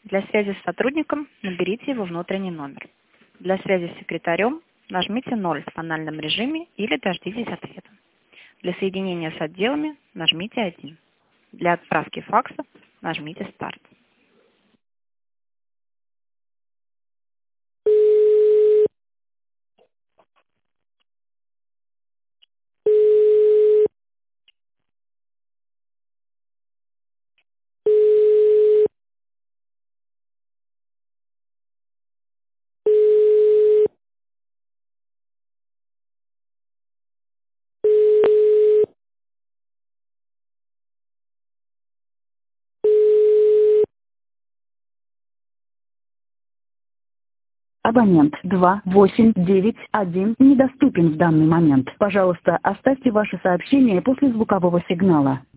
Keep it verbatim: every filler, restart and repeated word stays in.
Для связи с сотрудником наберите его внутренний номер. Для связи с секретарем нажмите ноль в тональном режиме или дождитесь ответа. Для соединения с отделами нажмите один. Для отправки факса нажмите старт. Абонент два восемь девять один недоступен в данный момент. Пожалуйста, оставьте ваше сообщение после звукового сигнала.